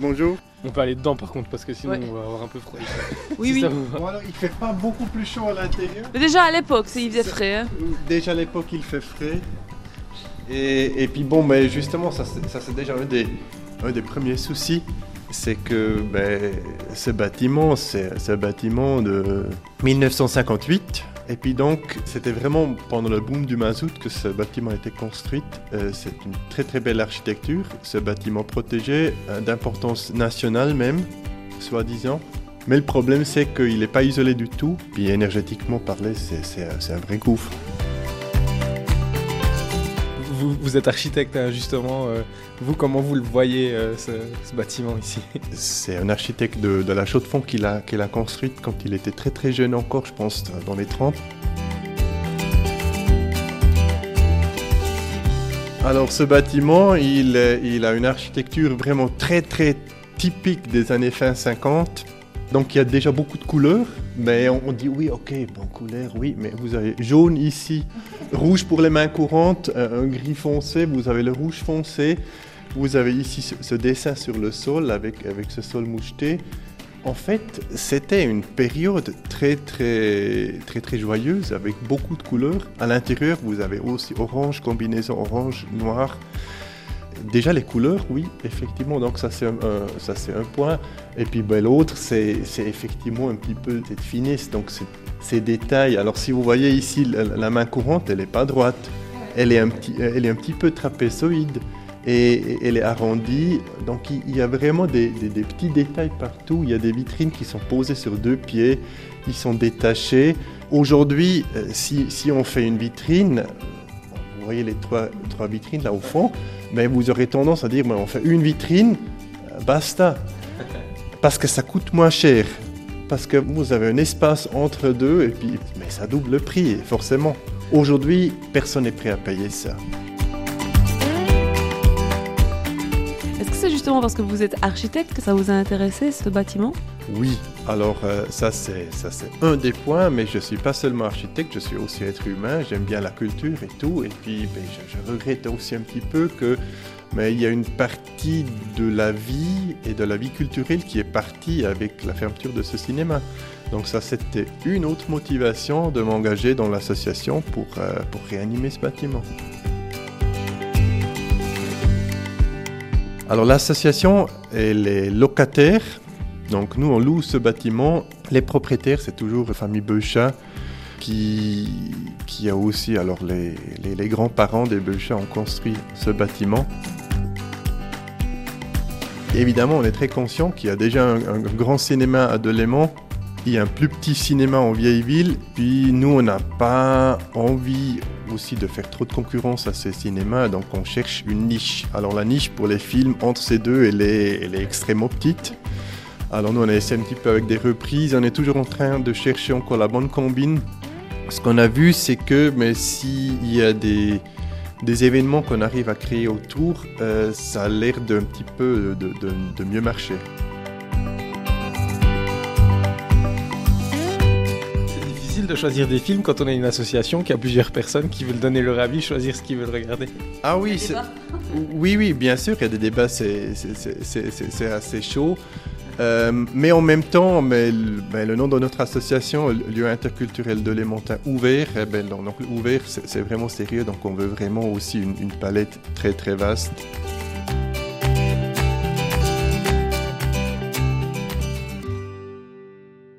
bonjour. On peut aller dedans par contre parce que sinon on va avoir un peu froid. Oui, Si oui. ça vous va. Bon, alors, il fait pas beaucoup plus chaud à l'intérieur. Mais déjà à l'époque, il faisait frais. Hein. Déjà à l'époque, il fait frais. Et puis bon, mais justement, ça c'est déjà un des premiers soucis. C'est que ce bâtiment, c'est un bâtiment de 1958. Et puis donc, c'était vraiment pendant le boom du mazout que ce bâtiment a été construit. C'est une très très belle architecture. Ce bâtiment protégé, d'importance nationale même, soi-disant. Mais le problème, c'est qu'il n'est pas isolé du tout. Puis énergétiquement parlé, c'est un vrai gouffre. Vous êtes architecte hein, justement. Vous, comment vous le voyez ce bâtiment ici? C'est un architecte de la Chaux-de-Fonds qu'il a construite quand il était très très jeune encore, je pense, dans les 30. Alors ce bâtiment, il a une architecture vraiment très très typique des années fin 50. Donc il y a déjà beaucoup de couleurs, mais on dit oui, ok, bon, couleur, oui, mais vous avez jaune ici, rouge pour les mains courantes, un gris foncé, vous avez le rouge foncé, vous avez ici ce dessin sur le sol avec ce sol moucheté. En fait, c'était une période très joyeuse avec beaucoup de couleurs. À l'intérieur, vous avez aussi orange, combinaison orange, noir. Déjà les couleurs, oui, effectivement, donc ça c'est un point. Et puis l'autre, c'est effectivement un petit peu cette finesse, donc ces détails. Alors si vous voyez ici, la main courante, elle n'est pas droite, elle est un petit peu trapézoïde et elle est arrondie. Donc il y a vraiment des petits détails partout. Il y a des vitrines qui sont posées sur deux pieds, ils sont détachés. Aujourd'hui, si on fait une vitrine, vous voyez les trois vitrines là au fond, mais vous aurez tendance à dire on fait une vitrine, basta. Parce que ça coûte moins cher. Parce que vous avez un espace entre deux, et puis, mais ça double le prix, forcément. Aujourd'hui, personne n'est prêt à payer ça. Est-ce que c'est justement parce que vous êtes architecte que ça vous a intéressé, ce bâtiment? Oui, alors ça c'est un des points, mais je ne suis pas seulement architecte, je suis aussi être humain, j'aime bien la culture et tout, et puis je regrette aussi un petit peu que mais il y a une partie de la vie et de la vie culturelle qui est partie avec la fermeture de ce cinéma. Donc ça c'était une autre motivation de m'engager dans l'association pour réanimer ce bâtiment. Alors l'association, elle est locataire. Donc nous, on loue ce bâtiment. Les propriétaires, c'est toujours la famille Beuchat qui a aussi, alors les grands-parents des Beuchat ont construit ce bâtiment. Évidemment, on est très conscient qu'il y a déjà un grand cinéma à Delémont. Il y a un plus petit cinéma en vieille ville. Puis nous, on n'a pas envie aussi de faire trop de concurrence à ces cinémas. Donc on cherche une niche. Alors la niche pour les films, entre ces deux, elle est extrêmement petite. Alors nous on a essayé un petit peu avec des reprises, on est toujours en train de chercher encore la bonne combine. Ce qu'on a vu c'est que s'il y a des événements qu'on arrive à créer autour, ça a l'air d'un petit peu de mieux marcher. C'est difficile de choisir des films quand on a une association qui a plusieurs personnes qui veulent donner leur avis, choisir ce qu'ils veulent regarder. Ah oui, oui, bien sûr, il y a des débats, c'est assez chaud. Mais en même temps, le nom de notre association, Lieu interculturel Delémontin ouvert, donc ouvert, c'est vraiment sérieux, donc on veut vraiment aussi une palette très très vaste.